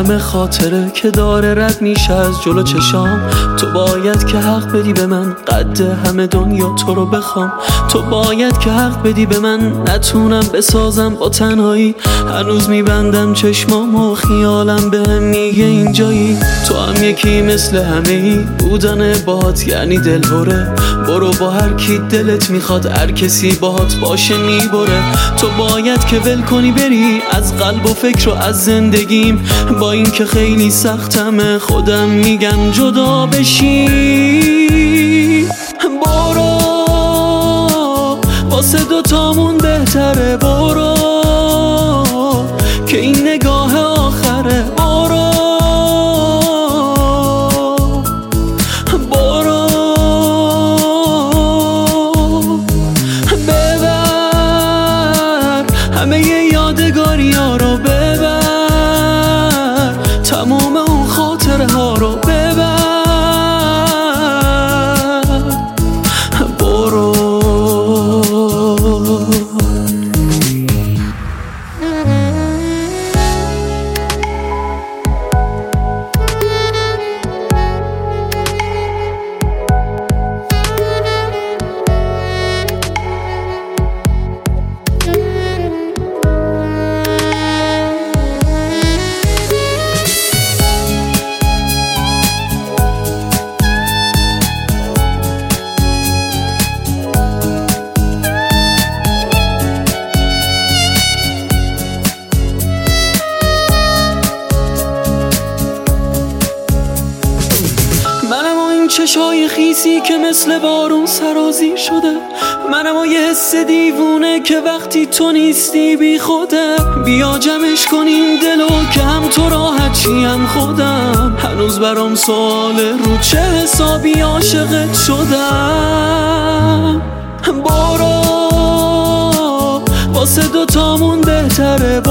تموم خاطره که داره رد میشه از جلو چشام. تو باید که حق بدی به من قد همه دنیا تو رو بخوام. تو باید که حق بدی به من نتونم بسازم با تنهایی. هنوز میبندم چشمام و خیالم بهم میگه اینجایی. تو هم یکی مثل همه ای بودن باهات یعنی دلهوره. برو با هر کی دلت میخواد هر کسی باهات باشه میبره. تو باید که ول کنی بری از قلب و فکر و از زندگیم. با این که خیلی سختمه خودم میگم جدا بشی. برو واسه دوتامون بهتره. برو که این نگاه آخره. برو همه یادگاری ها رو ببر. تمام اون خاطره ها رو ببر. برو چشای خیسی که مثل بارون سرازیر شده. منم و یه حس دیوونه که وقتی تو نیستی بی خوده. بیا جمعش کنیم دلو که هم تو راحت چی هم خودم. هنوز برام سواله رو چه حسابی عاشقت شدم. برو واسه دوتامون بهتره.